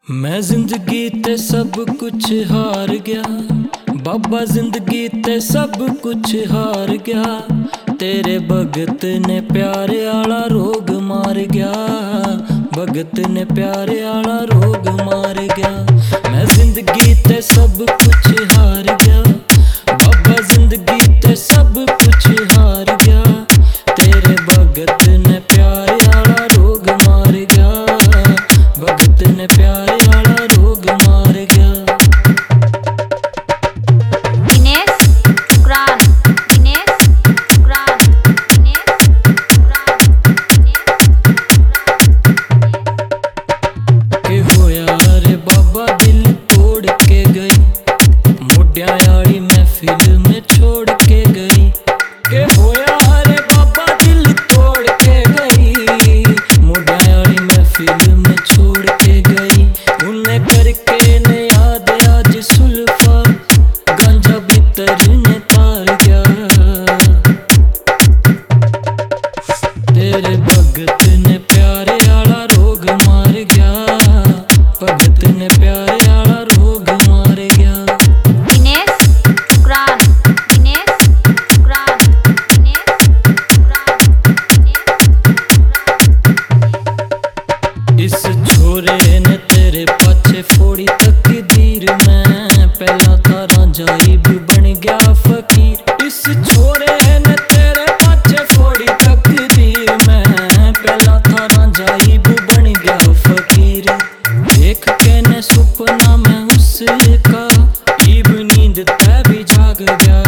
मैं जिंदगी ते सब कुछ हार गया, बाबा जिंदगी ते सब कुछ हार गया। तेरे भगत ने प्यारे आला रोग मार गया, भगत ने प्यारे आला रोग मार गया। मैं जिंदगी ते सब कुछ हार गया, बाबा जिंदगी ते सब कुछ हार गया। तेरे भगत ने प्यारे आला रोग मार गया, भगत ने प्यारे आला रोग मार गया। महफिल में छोड़ के गई के होया रे बाबा दिल तोड़ के गई, मोड़ायाली महफिल में छोड़ के गई। उन्हें करके ने याद आज सुल्फा गांजा भीतर ने तार गया। तेरे भगत ने प्यारे आला रोग मार गया, भगत ने प्यारे आला रोग मार गया। इस छोरे ने तेरे पाछे फोड़ी तकदीर में, पहला था रांझा इब बन गया फकीर। इस छोरे ने तेरे पाछे फोड़ी तकदीर में, पहला था रांझा इब बन गया फकीर। देख के ने सुपना में उसका इब नींद तै भी जाग गया।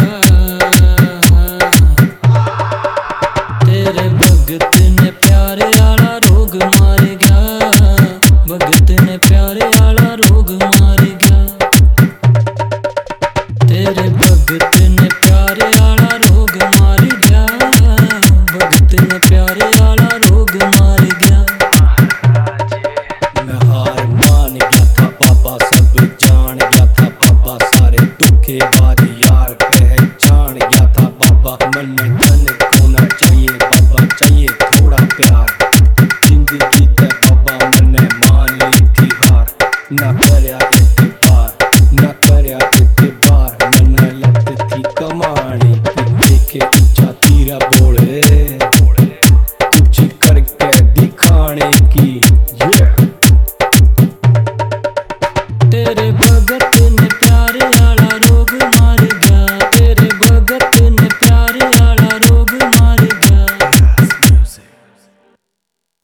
तेरे भगत ने प्यारे आला रोग मार गया, भगत ने प्यारे आला रोग मार गया। तेरे भगत